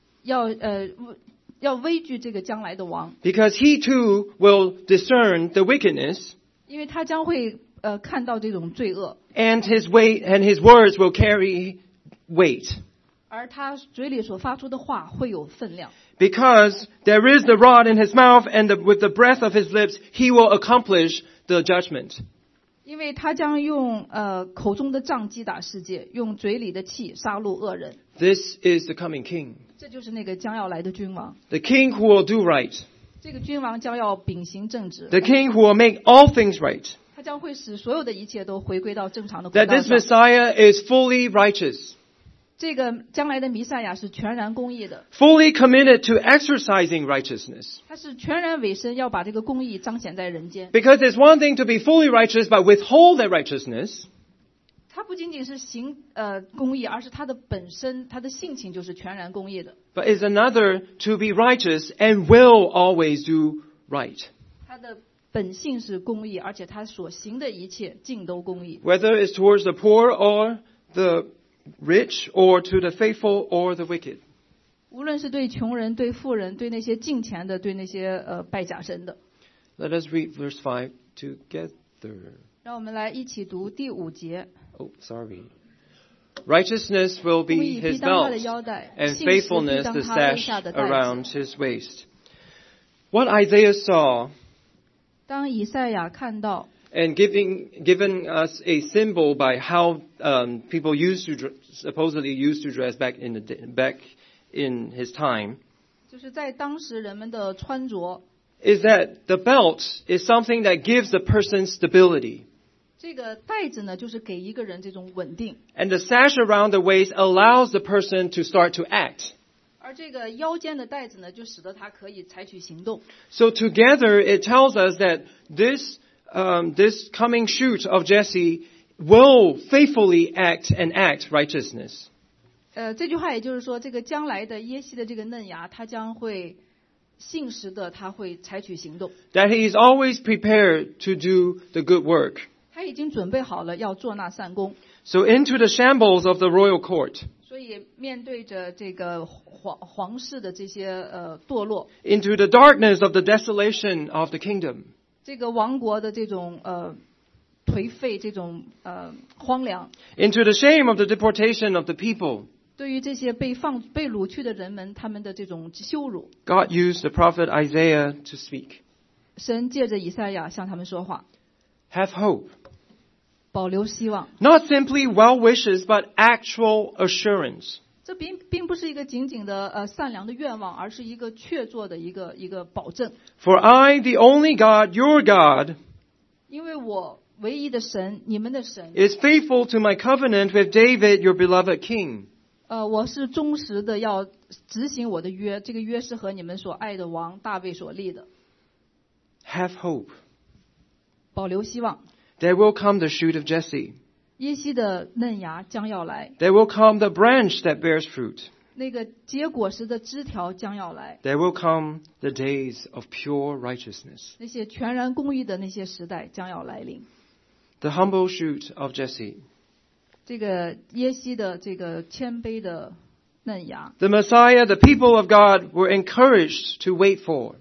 要畏惧这个将来的王， because he too will discern the wickedness, 因为他将会看到这种罪恶， and his words will carry weight. 而他嘴里所发出的话会有分量。 Because there is the rod in his mouth, and with the breath of his lips, he will accomplish the judgment. 因为他将用口中的杖击打世界，用嘴里的气杀戮恶人。 This is the coming king. 这就是那个将要来的君王。 The king who will do right. 这个君王将要秉行正直， The king who will make all things right. 他将会使所有的一切都回归到正常的轨 That 道 this 上。 Messiah is fully righteous. 这个将来的弥赛亚是全然公义的， Fully committed to exercising righteousness. 他是全然委身要把这个公义彰显在人间。 Because it's one thing to be fully righteous but withhold that righteousness. 他不仅仅是行公义，而是他的本身，他的性情就是全然公义的。 But it's another to be righteous and will always do right. 他的本性是公义，而且他所行的一切尽都公义。 Whether it's towards the poor or the rich or to the faithful or the wicked. 无论是对穷人、对富人、对那些敬钱的、对那些拜假神的。 Let us read verse 5 together. 让我们来一起读第5节。 Oh, sorry. Righteousness will 公 be 义必 his 当他的 belt, 腰带， and 信实必 faithfulness 当 the 他肋 sash 下的带 around 子。 his waist. What Isaiah saw 当以赛亚看到， and given us a symbol by how people supposedly used to dress back in his time, 就是在当时人们的穿着， is that the belt is something that gives the person stability. 这个带子呢，就是给一个人这种稳定， And the sash around the waist allows the person to start to act. 而这个腰间的带子呢，就使得他可以采取行动。 So together it tells us that this coming shoot of Jesse will faithfully act righteousness. 这句话也就是说，这个将来的耶西的这个嫩芽，他将会信实的，他会采取行动。 That he is always prepared to do the good work. 他已经准备好了要做那善功， So into the shambles of the royal court, 所以面对着这个皇室的这些堕落， into the darkness of the desolation of the kingdom. 这个王国的这种颓废，这种荒凉， Into the shame of the deportation of the people. 对于这些被掳去的人们，他们的这种羞辱， God used the prophet Isaiah to speak. 神借着以赛亚向他们说话， Have hope. 保留希望。 Not simply well wishes, but actual assurance. 这并不是一个仅仅的善良的愿望，而是一个确凿的一个保证。 For I, the only God, your God, 因为我唯一的神，你们的神， is faithful to my covenant with David, your beloved king. 我是忠实的要执行我的约，这个约是和你们所爱的王大卫所立的。 Have hope. 保留希望， There will come the shoot of Jesse. 耶西的嫩芽将要来， There will come the branch that bears fruit. 那个结果实的枝条将要来， There will come the days of pure righteousness. 那些全然公义的那些时代将要来临。 The humble shoot of Jesse. 这个耶西的这个谦卑的嫩芽， The Messiah, the people of God were encouraged to wait for.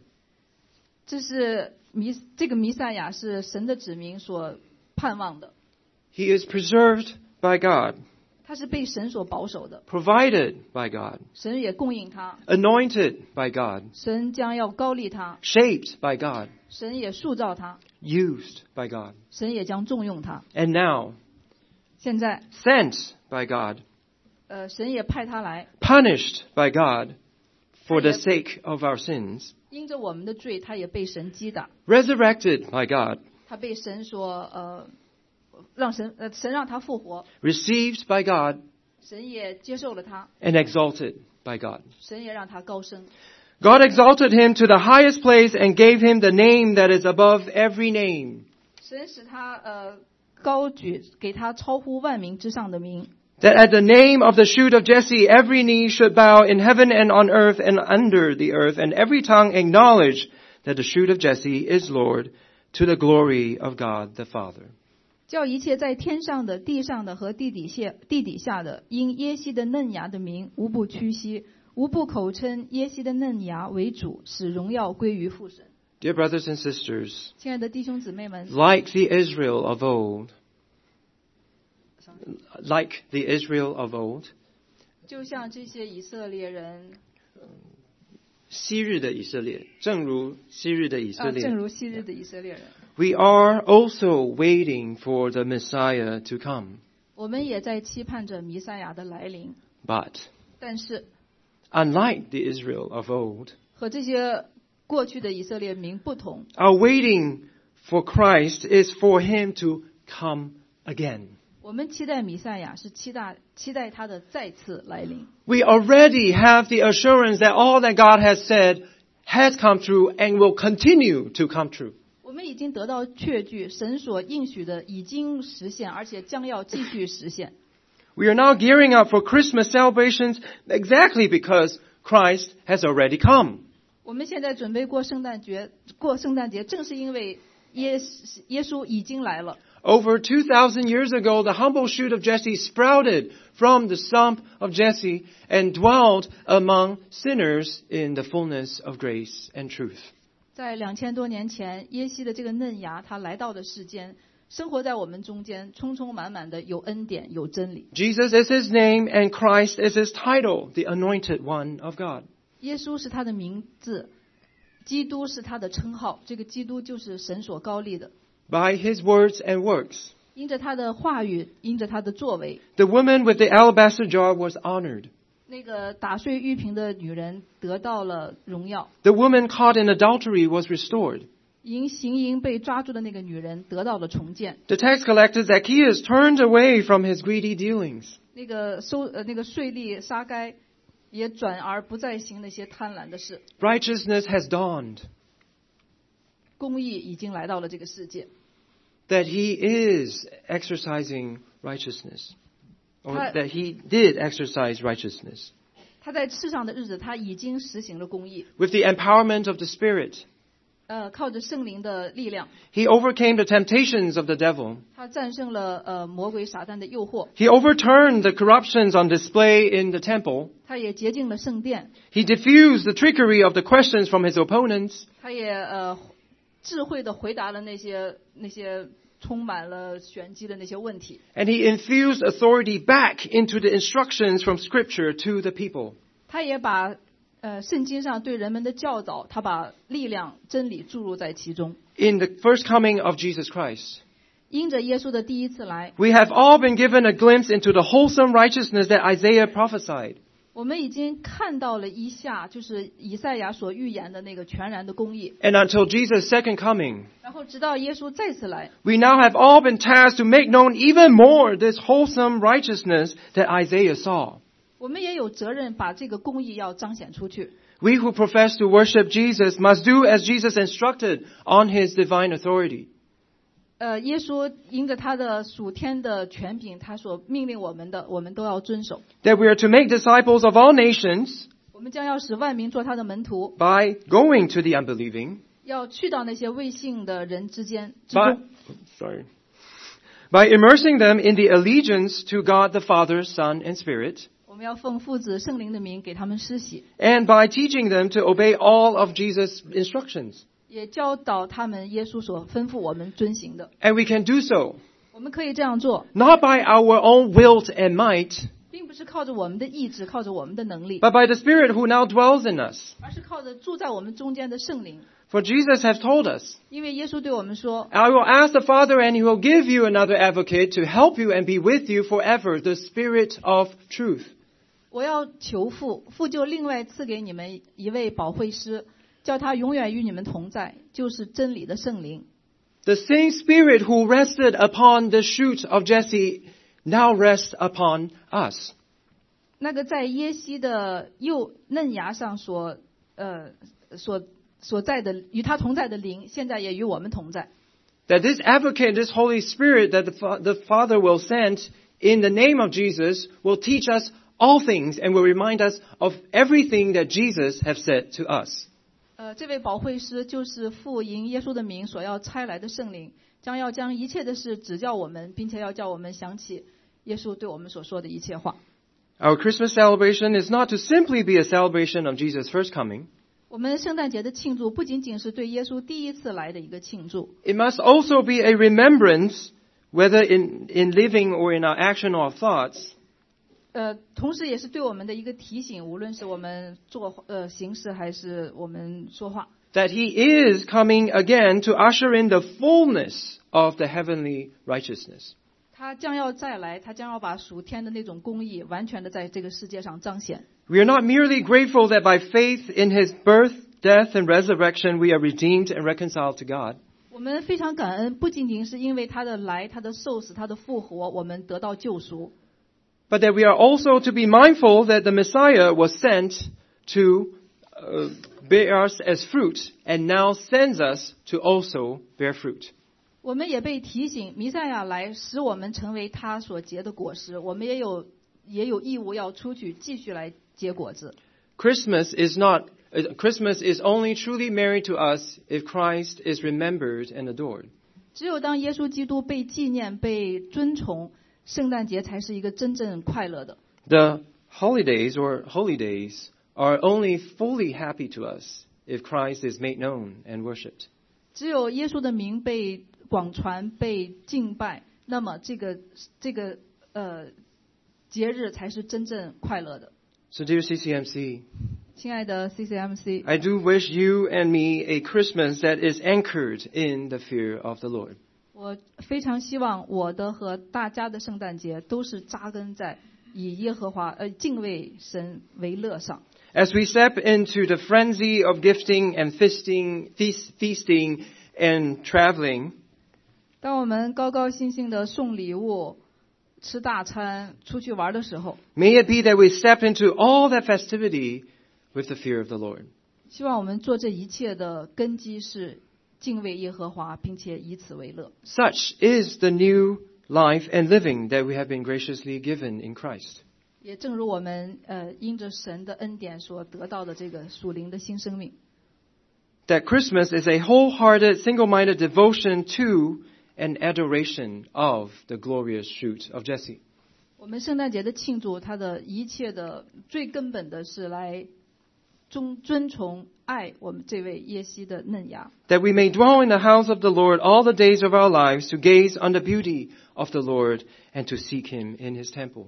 这个弥赛亚是神的子民所盼望的， He is preserved by God, 他是被神所保守的， provided by God, 神也供应他， anointed by God, 神将要高立他， shaped by God, 神也塑造他， used by God, 神也将重用他。 and now 现在， sent by God, 神也派他来， punished by God for the sake of our sins, 因着我们的罪，他也被神击打， resurrected by God, 他被神所神让他复活， received by God, 神也接受了他， and exalted by God. 神也让他高升。 God exalted him to the highest place and gave him the name that is above every name, 神使他高举，给他超乎万民之上的名， that at the name of the shoot of Jesse every knee should bow in heaven and on earth and under the earth, and every tongue acknowledge that the shoot of Jesse is Lord, to the glory of God the Father. 叫一切在天上的、地上的和地底下的，因耶西的嫩芽的名，无不屈膝，无不口称耶西的嫩芽为主，使荣耀归于父神。 Dear brothers and sisters, 亲爱的弟兄姊妹们， like the Israel of old, 就像这些以色列人， 昔日的以色列，正如昔日的以色列， 正如昔日的以色列人， we are also waiting for the Messiah to come. 我们也在期盼着弥赛亚的来临。 But 但是 unlike the Israel of old, 和这些过去的以色列民不同， our waiting for Christ is for him to come again. 我们期待弥赛亚是期待他的再次来临。 We already have the assurance that all that God has said has come true and will continue to come true. 我们已经得到确据，神所应许的已经实现，而且将要继续实现。 We are now gearing up for Christmas celebrations exactly because Christ has already come. 我们现在准备过圣诞节，正是因为耶稣已经来了。 Over 2,000 years ago, the humble shoot of Jesse sprouted from the stump of Jesse and dwelled among sinners in the fullness of grace and truth. 在2000多年前，耶西的这个嫩芽，他来到的世间，生活在我们中间，充充满满的有恩典，有真理。 Jesus is his name and Christ is his title, the anointed one of God. 耶稣是他的名字，基督是他的称号，这个基督就是神所高立的。 By his words and works, 因着他的话语，因着他的作为， the woman with the alabaster jar was honored. 那个打碎玉瓶的女人得到了荣耀， The woman caught in adultery was restored. 行淫被抓住的那个女人得到了重建。 The tax collector Zacchaeus turned away from his greedy dealings. 那个税吏撒该也转而不再行那些贪婪的事。 Righteousness has dawned. 公义已经来到了这个世界。 That he is exercising righteousness. Or that he did exercise righteousness. 他在世上的日子，他已经实行了公义。 With the empowerment of the Spirit. 靠着圣灵的力量， He overcame the temptations of the devil. 他战胜了魔鬼撒旦的诱惑， He overturned the corruptions on display in the temple. 他也洁净了圣殿， He diffused the trickery of the questions from his opponents. 他也智慧的回答了那些充满了玄机的那些问题。 And he infused authority back into the instructions from Scripture to the people. 他也把圣经上对人们的教导，他把力量、真理注入在其中。 In the first coming of Jesus Christ, 因着耶稣的第一次来， we have all been given a glimpse into the wholesome righteousness that Isaiah prophesied. 我们已经看到了一下，就是以赛亚所预言的那个全然的公义。 And until Jesus' second coming, 然后直到耶稣再次来， we now have all been tasked to make known even more this wholesome righteousness that Isaiah saw. 我们也有责任把这个公义要彰显出去。 We who profess to worship Jesus must do as Jesus instructed on his divine authority. 耶稣因着他的属天的权柄，他所命令我们的，我们都要遵守。 That we are to make disciples of all nations 我们将要使万民做他的门徒， by going to the unbelieving, 要去到那些未信的人之中， by immersing them in the allegiance to God the Father, Son, and Spirit, 我们要奉父子圣灵的名给他们施洗， and by teaching them to obey all of Jesus' instructions. 也教导他们耶稣所吩咐我们遵行的。 And we can do so, 我们可以这样做， not by our own will and might, 并不是靠着我们的意志，靠着我们的能力， but by the Spirit who now dwells in us. 而是靠着住在我们中间的圣灵。 For Jesus has told us, 因为耶稣对我们说， I will ask the Father and he will give you another advocate to help you and be with you forever, the Spirit of truth. 我要求父，父就另外赐给你们一位保惠师，叫他永远与你们同在，就是真理的圣灵。 The same Spirit who rested upon the shoot of Jesse now rests upon us. 那个在耶西的嫩芽上所在的与他同在的灵，现在也与我们同在。 That this advocate, this Holy Spirit that the Father will send in the name of Jesus will teach us all things and will remind us of everything that Jesus has said to us. 这位保惠师就是父因耶稣的名所要差来的圣灵，将要将一切的事指教我们，并且要叫我们想起耶稣对我们所说的一切话。 Our Christmas celebration is not to simply be a celebration of Jesus' first coming. 我们圣诞节的庆祝不仅仅是对耶稣第一次来的一个庆祝， It must also be a remembrance, whether in living or in our action or thoughts, 同时也是对我们的一个提醒，无论是我们行事还是我们说话， that he is coming again to usher in the fullness of the heavenly righteousness. 他将要再来，他将要把属天的那种公义完全的在这个世界上彰显。 We are not merely grateful that by faith in his birth, death, and resurrection we are redeemed and reconciled to God. 我们非常感恩，不仅仅是因为他的来、他的受死、他的复活，我们得到救赎， But that we are also to be mindful that the Messiah was sent to bear us as fruit and now sends us to also bear fruit. 我们也被提醒，弥赛亚来使我们成为他所结的果实，我们也有义务要出去继续来结果子。 Christmas is only truly merry to us if Christ is remembered and adored. 只有当耶稣基督被纪念、被尊崇，圣诞节才是一个真正快乐的。 The holidays or holy days are only fully happy to us if Christ is made known and worshipped. 只有耶稣的名被广传、被敬拜，那么这个节日才是真正快乐的。 So dear CCMC, 亲爱的 CCMC， I do wish you and me a Christmas that is anchored in the fear of the Lord. 我非常希望我的和大家的圣诞节都是扎根在以耶和华敬畏神为乐上。 As we step into the frenzy of gifting and feasting and traveling, 当我们高高兴兴的送礼物、吃大餐、出去玩的时候， may it be that we step into all that festivity with the fear of the Lord. 希望我们做这一切的根基是敬畏耶和华，并且以此为乐。 Such is the new life and living that we have been graciously given in Christ. 也正如我们因着神的恩典所得到的这个属灵的新生命。 that Christmas is a wholehearted, single-minded devotion to and adoration of the glorious shoot of Jesse. 我们圣诞节的庆祝，它的一切的最根本的是来尊崇爱我们这位耶西的嫩芽。 That we may dwell in the house of the Lord all the days of our lives, to gaze on the beauty of the Lord and to seek Him in His temple.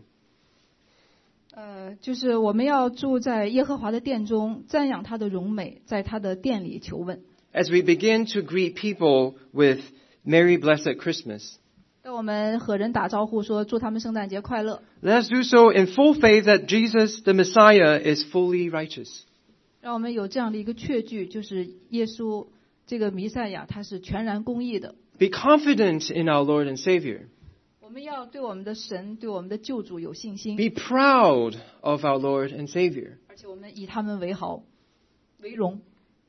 就是我们要住在耶和华的殿中，赞扬他的荣美，在他的殿里求问。 As we begin to greet people with Merry Blessed Christmas, 当我们和人打招呼说祝他们圣诞节快乐， let us do so in full faith that Jesus, the Messiah, is fully righteous. 让我们有这样的一个确据，就是耶稣这个弥赛亚他是全然公义的。 Be confident in our Lord and Savior. 我们要对我们的神，对我们的救主有信心， Be proud of our Lord and Savior. 而且我们以他们为豪为荣。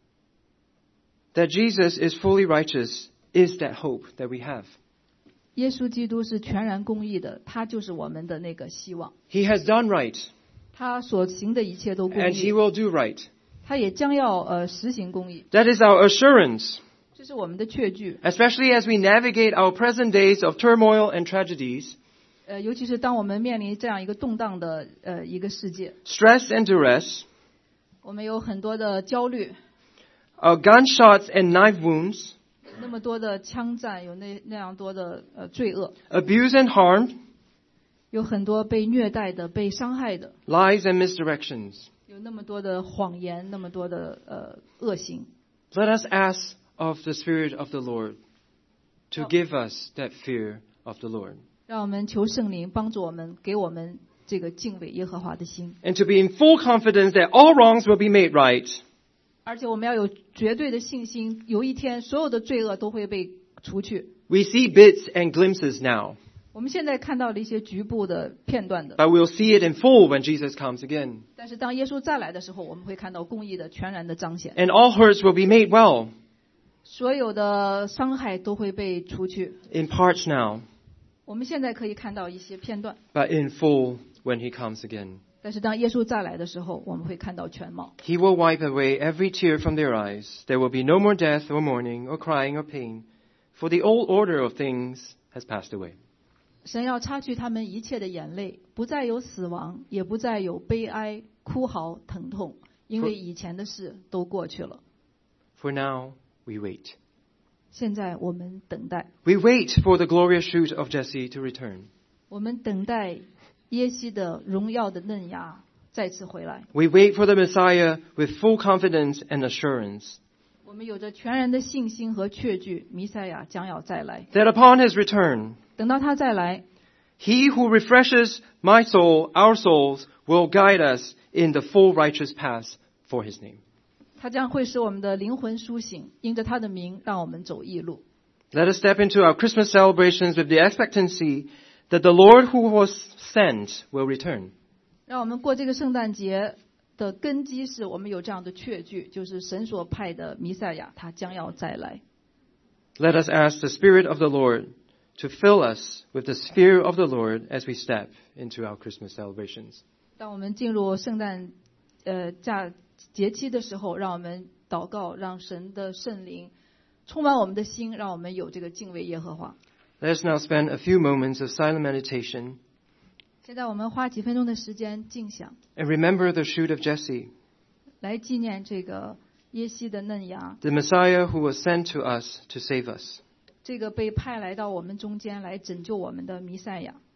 That Jesus is fully righteous is that hope that we have. 耶稣基督是全然公义的，他就是我们的那个希望。 He has done right, 他所行的一切都公 and He 义， will do right. 他也将要实行公义， That is our assurance, 这是我们的确据。 especially as we navigate our present days of turmoil and tragedies, 尤其是当我们面临这样一个动荡的一个世界， stress and duress, 我们有很多的焦虑， gunshots and knife wounds, 那么多的枪战，有那样多的罪恶， abuse and harm, 有很多被虐待的、被伤害的， lies and misdirections. 有那么多的谎言，那么多的恶行。 Let us ask of the Spirit of the Lord to give us that fear of the Lord, 让我们求圣灵帮助我们，给我们这个敬畏耶和华的心， and to be in full confidence that all wrongs will be made right, 而且我们要有绝对的信心，有一天所有的罪恶都会被除去。 We see bits and glimpses now, 我们现在看到了一些局部的片段的， but we'll see it in full when Jesus comes again. 但是当耶稣再来的时候，我们会看到公义的全然的彰显， And all hurts will be made well, 所有的伤害都会被除去。 in parts now, 我们现在可以看到一些片段， but in full when He comes again. 但是当耶稣再来的时候，我们会看到全貌。 He will wipe away every tear from their eyes. There will be no more death or mourning or crying or pain, for the old order of things has passed away. 神要擦去他们一切的眼泪，不再有死亡，也不再有悲哀、哭嚎、疼痛，因为以前的事都过去了。 For now we wait. 现在我们等待， We wait for the glorious shoot of Jesse to return. 我们等待耶西的荣耀的嫩芽再次回来。 We wait for the Messiah with full confidence and assurance 我们有着全然的信心和确据，弥赛亚将要再来。 that upon His return, 等到他再来， He who refreshes my soul, our souls, will guide us in the full righteous path for His name. 他将会使我们的灵魂苏醒，因着他的名，让我们走义路。 Let us step into our Christmas celebrations with the expectancy that the Lord who was sent will return. 让我们过这个圣诞节的根基是我们有这样的确据，就是神所派的弥赛亚，他将要再来。 Let us ask the Spirit of the Lord to fill us with the fear of the Lord as we step into our Christmas celebrations. 当我们进入圣诞节期的时候，让我们祷告，让神的圣灵充满我们的心，让我们有这个敬畏耶和华。 Let us now spend a few moments of silent meditation 现在我们花几分钟的时间静想， and remember the shoot of Jesse, 来纪念这个耶西的嫩芽， the Messiah who was sent to us to save us. 这个被派来到我们中间来拯救我们的弥赛亚。